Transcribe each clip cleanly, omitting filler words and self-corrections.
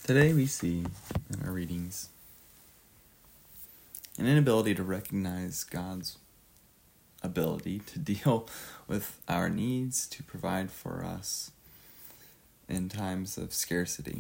Today we see in our readings an inability to recognize God's ability to deal with our needs, to provide for us in times of scarcity.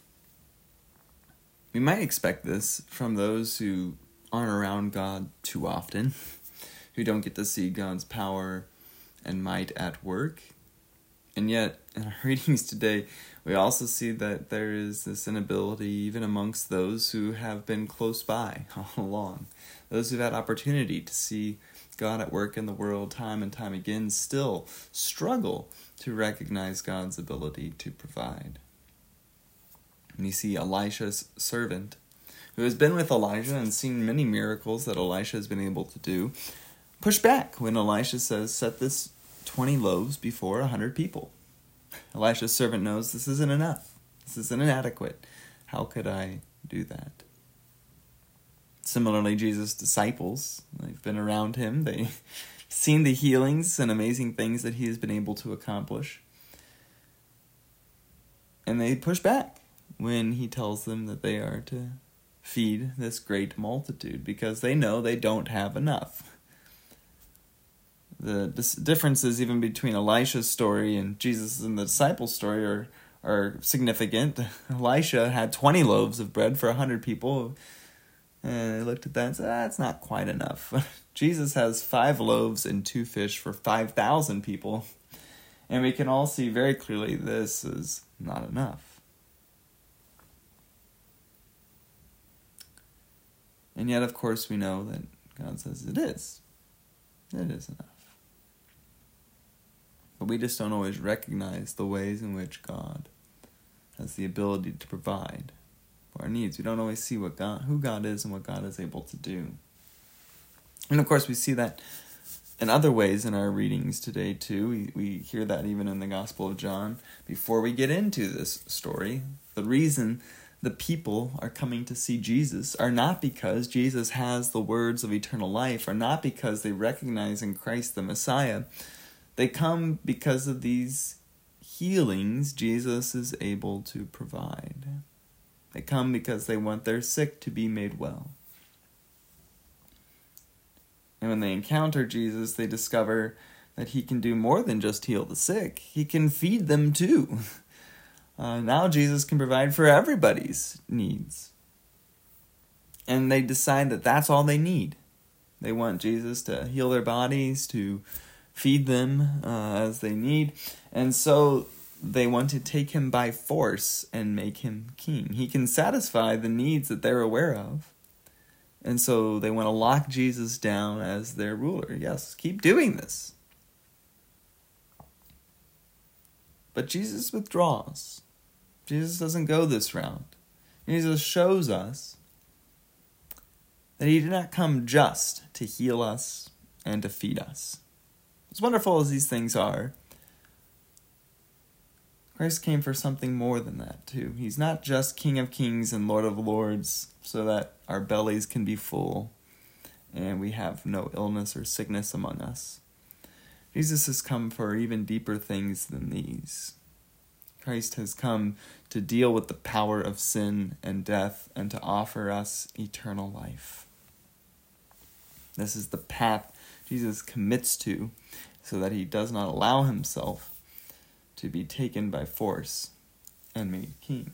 We might expect this from those who aren't around God too often, who don't get to see God's power and might at work. And yet, in our readings today, we also see that there is this inability even amongst those who have been close by all along. Those who've had opportunity to see God at work in the world time and time again still struggle to recognize God's ability to provide. And you see Elisha's servant, who has been with Elijah and seen many miracles that Elisha has been able to do, push back when Elisha says, set this 20 loaves before 100 people. Elisha's servant knows this isn't enough. This isn't inadequate. How could I do that? Similarly, Jesus' disciples, they've been around him. They've seen the healings and amazing things that he has been able to accomplish. And they push back when he tells them that they are to feed this great multitude because they know they don't have enough. The differences even between Elisha's story and Jesus and the disciples' story are significant. Elisha had 20 loaves of bread for 100 people. And they looked at that and said, that's not quite enough. Jesus has 5 loaves and 2 fish for 5,000 people. And we can all see very clearly this is not enough. And yet, of course, we know that God says it is. It is enough. But we just don't always recognize the ways in which God has the ability to provide for our needs. We don't always see who God is and what God is able to do. And of course, we see that in other ways in our readings today too. We hear that even in the Gospel of John. Before we get into this story, the reason the people are coming to see Jesus are not because Jesus has the words of eternal life, or not because they recognize in Christ the Messiah. They come because of these healings Jesus is able to provide. They come because they want their sick to be made well. And when they encounter Jesus, they discover that he can do more than just heal the sick. He can feed them too. Now Jesus can provide for everybody's needs. And they decide that that's all they need. They want Jesus to heal their bodies, to feed them as they need. And so they want to take him by force and make him king. He can satisfy the needs that they're aware of. And so they want to lock Jesus down as their ruler. Yes, keep doing this. But Jesus withdraws. Jesus doesn't go this route. Jesus shows us that he did not come just to heal us and to feed us. As wonderful as these things are, Christ came for something more than that too. He's not just King of Kings and Lord of Lords so that our bellies can be full and we have no illness or sickness among us. Jesus has come for even deeper things than these. Christ has come to deal with the power of sin and death and to offer us eternal life. This is the path Jesus commits to so that he does not allow himself to be taken by force and made king.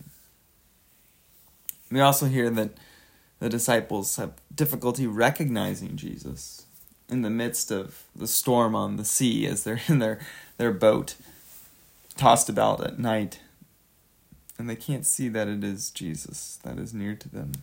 We also hear that the disciples have difficulty recognizing Jesus in the midst of the storm on the sea as they're in their boat, tossed about at night, and they can't see that it is Jesus that is near to them.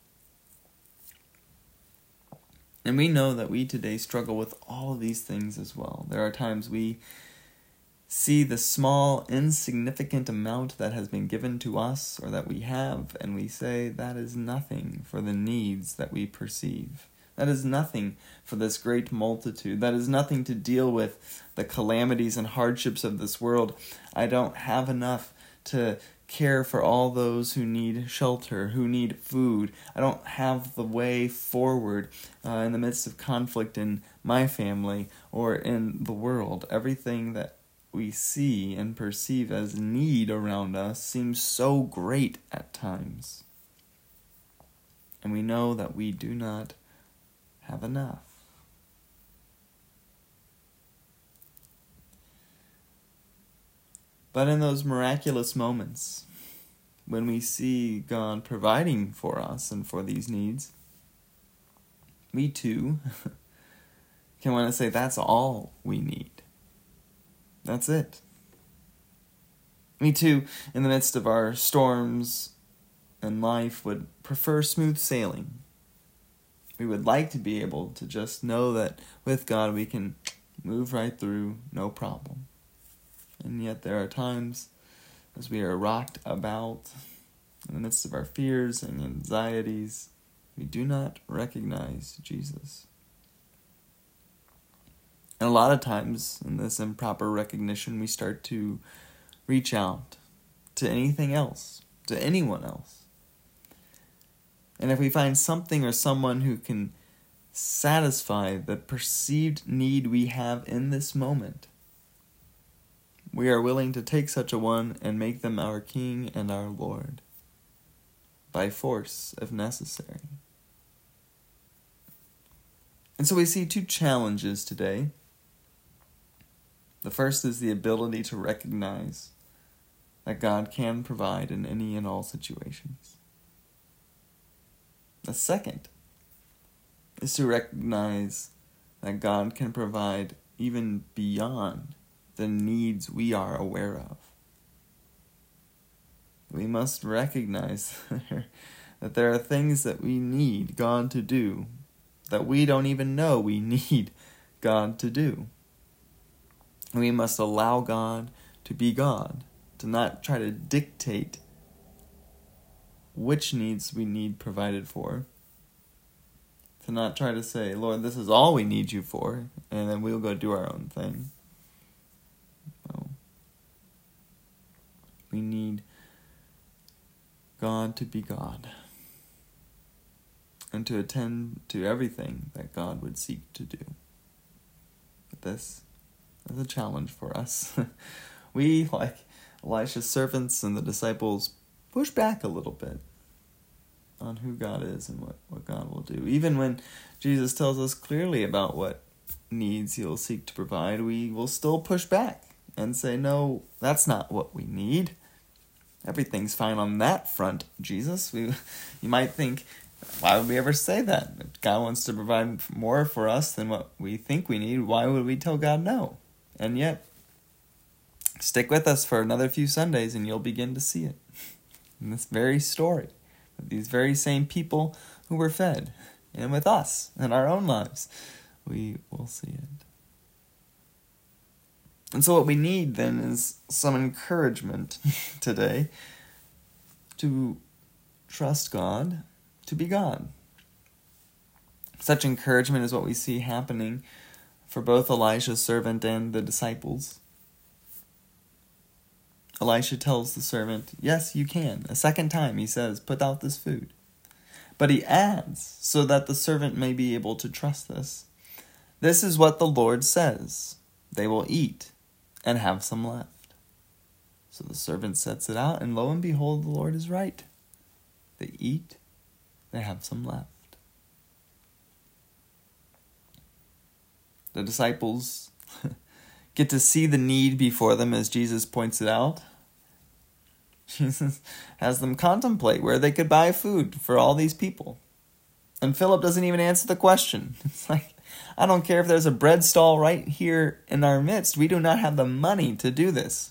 And we know that we today struggle with all of these things as well. There are times we see the small, insignificant amount that has been given to us or that we have, and we say that is nothing for the needs that we perceive. That is nothing for this great multitude. That is nothing to deal with the calamities and hardships of this world. I don't have enough to care for all those who need shelter, who need food. I don't have the way forward in the midst of conflict in my family or in the world. Everything that we see and perceive as need around us seems so great at times. And we know that we do not have enough. But in those miraculous moments, when we see God providing for us and for these needs, we too can want to say that's all we need. That's it. We too, in the midst of our storms in life, would prefer smooth sailing. We would like to be able to just know that with God we can move right through, no problem. And yet there are times as we are rocked about in the midst of our fears and anxieties, we do not recognize Jesus. And a lot of times in this improper recognition, we start to reach out to anything else, to anyone else. And if we find something or someone who can satisfy the perceived need we have in this moment, we are willing to take such a one and make them our King and our Lord, by force if necessary. And so we see two challenges today. The first is the ability to recognize that God can provide in any and all situations. The second is to recognize that God can provide even beyond the needs we are aware of. We must recognize that there are things that we need God to do that we don't even know we need God to do. We must allow God to be God, to not try to dictate which needs we need provided for, to not try to say, Lord, this is all we need you for, and then we'll go do our own thing. No. We need God to be God, and to attend to everything that God would seek to do. But this is a challenge for us. We, like Elisha's servants and the disciples, push back a little bit on who God is and what God will do. Even when Jesus tells us clearly about what needs he'll seek to provide, we will still push back and say, no, that's not what we need. Everything's fine on that front, Jesus. You might think, why would we ever say that? If God wants to provide more for us than what we think we need, why would we tell God no? And yet, stick with us for another few Sundays and you'll begin to see it. In this very story, with these very same people who were fed, and with us in our own lives, we will see it. And so what we need then is some encouragement today to trust God, to be God. Such encouragement is what we see happening for both Elisha's servant and the disciples. Elisha tells the servant, yes, you can. A second time he says, put out this food. But he adds, so that the servant may be able to trust this, this is what the Lord says, they will eat and have some left. So the servant sets it out, and lo and behold, the Lord is right. They eat, they have some left. The disciples get to see the need before them as Jesus points it out. Jesus has them contemplate where they could buy food for all these people. And Philip doesn't even answer the question. It's like, I don't care if there's a bread stall right here in our midst. We do not have the money to do this.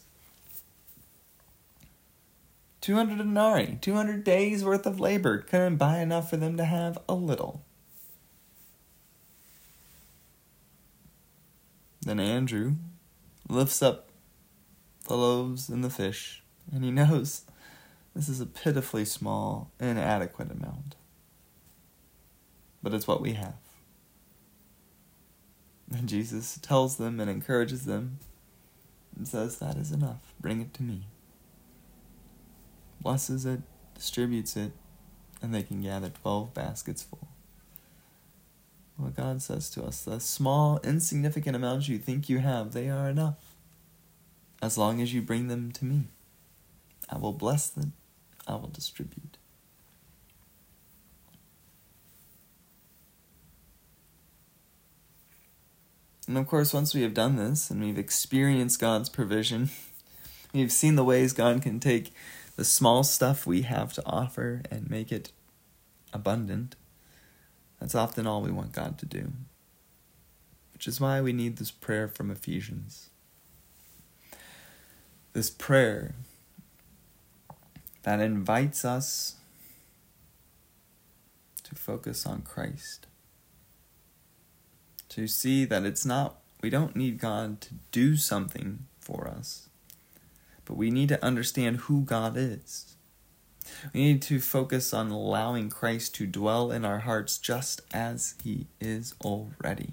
200 denarii, 200 days worth of labor couldn't buy enough for them to have a little. Then Andrew lifts up the loaves and the fish, and he knows this is a pitifully small, inadequate amount. But it's what we have. And Jesus tells them and encourages them and says, that is enough. Bring it to me. Blesses it, distributes it, and they can gather 12 baskets full. What God says to us, the small, insignificant amounts you think you have, they are enough. As long as you bring them to me, I will bless them, I will distribute. And of course, once we have done this and we've experienced God's provision, we've seen the ways God can take the small stuff we have to offer and make it abundant. That's often all we want God to do. Which is why we need this prayer from Ephesians. This prayer that invites us to focus on Christ. To see that we don't need God to do something for us, but we need to understand who God is. We need to focus on allowing Christ to dwell in our hearts just as he is already.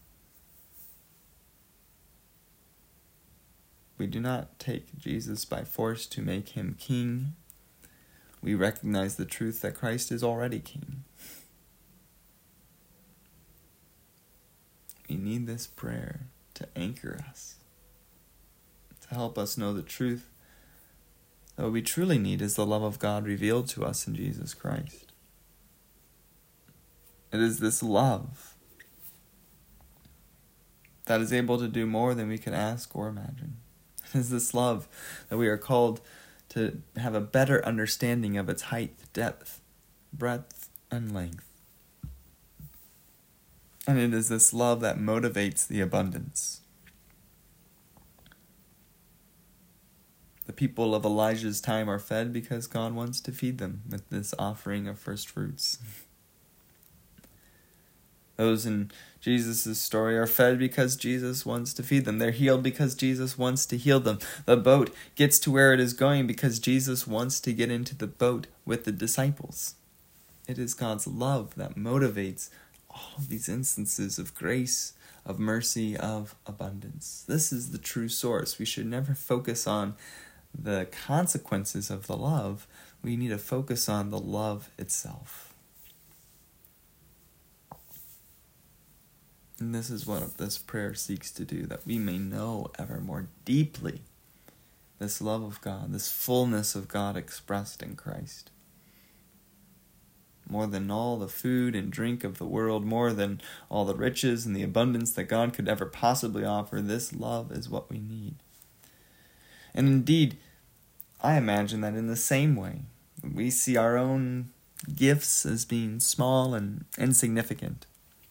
We do not take Jesus by force to make him king. We recognize the truth that Christ is already king. We need this prayer to anchor us, to help us know the truth that what we truly need is the love of God revealed to us in Jesus Christ. It is this love that is able to do more than we can ask or imagine. It is this love that we are called to have a better understanding of its height, depth, breadth, and length. And it is this love that motivates the abundance. The people of Elijah's time are fed because God wants to feed them with this offering of first fruits. Those in Jesus' story are fed because Jesus wants to feed them. They're healed because Jesus wants to heal them. The boat gets to where it is going because Jesus wants to get into the boat with the disciples. It is God's love that motivates all of these instances of grace, of mercy, of abundance. This is the true source. We should never focus on the consequences of the love. We need to focus on the love itself. And this is what this prayer seeks to do, that we may know ever more deeply this love of God, this fullness of God expressed in Christ. More than all the food and drink of the world, more than all the riches and the abundance that God could ever possibly offer, this love is what we need. And indeed, I imagine that in the same way, we see our own gifts as being small and insignificant,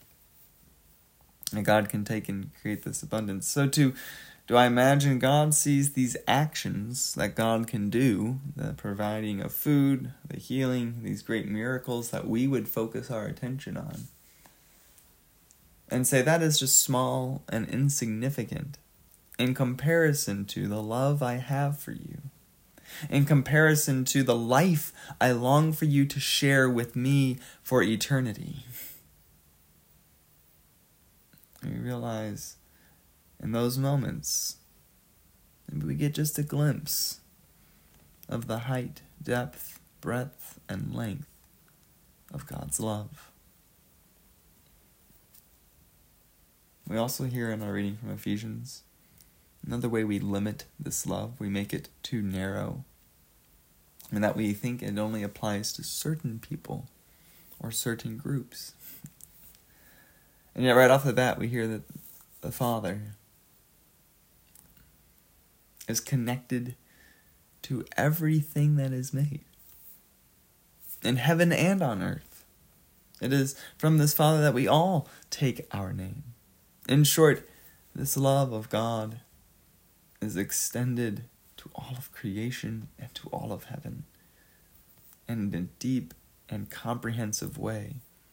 and God can take and create this abundance. So too, do I imagine God sees these actions that God can do, the providing of food, the healing, these great miracles that we would focus our attention on, and say that is just small and insignificant in comparison to the love I have for you, in comparison to the life I long for you to share with me for eternity. We realize in those moments, we get just a glimpse of the height, depth, breadth, and length of God's love. We also hear in our reading from Ephesians, another way we limit this love, we make it too narrow, and that we think it only applies to certain people or certain groups. And yet right off the bat, we hear that the Father is connected to everything that is made, in heaven and on earth. It is from this Father that we all take our name. In short, this love of God is extended to all of creation and to all of heaven, and in a deep and comprehensive way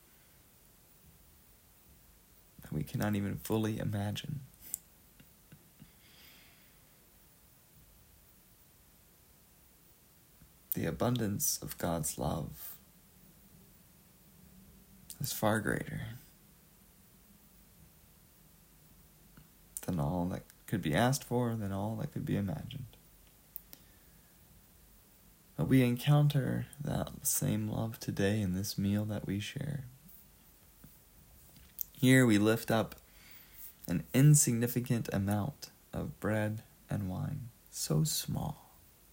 that we cannot even fully imagine. The abundance of God's love is far greater than all that could be asked for, than all that could be imagined. But we encounter that same love today in this meal that we share. Here we lift up an insignificant amount of bread and wine. So small.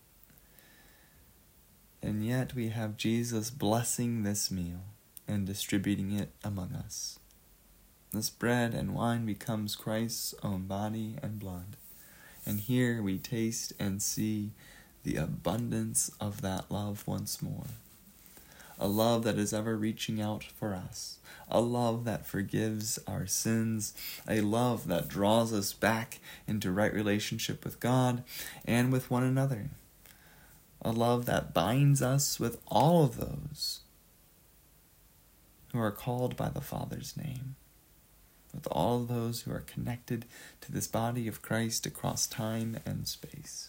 And yet we have Jesus blessing this meal and distributing it among us. This bread and wine becomes Christ's own body and blood. And here we taste and see the abundance of that love once more. A love that is ever reaching out for us. A love that forgives our sins. A love that draws us back into right relationship with God and with one another. A love that binds us with all of those who are called by the Father's name. With all of those who are connected to this body of Christ across time and space.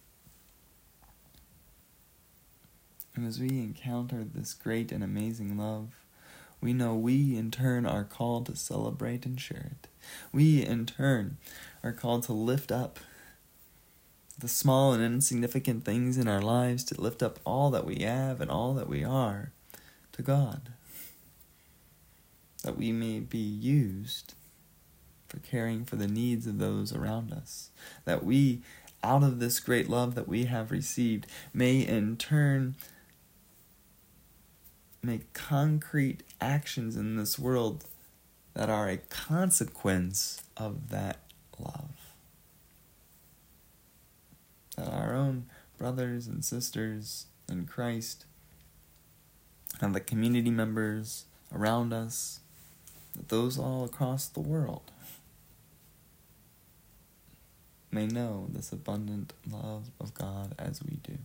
And as we encounter this great and amazing love, we know we in turn are called to celebrate and share it. We in turn are called to lift up the small and insignificant things in our lives, to lift up all that we have and all that we are to God. That we may be used for caring for the needs of those around us. That we, out of this great love that we have received, may in turn make concrete actions in this world that are a consequence of that love. That our own brothers and sisters in Christ and the community members around us, that those all across the world may know this abundant love of God as we do.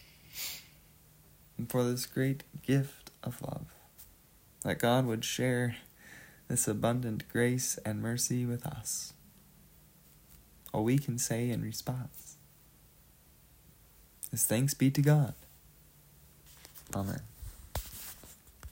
And for this great gift of love, that God would share this abundant grace and mercy with us. All we can say in response is thanks be to God. Amen.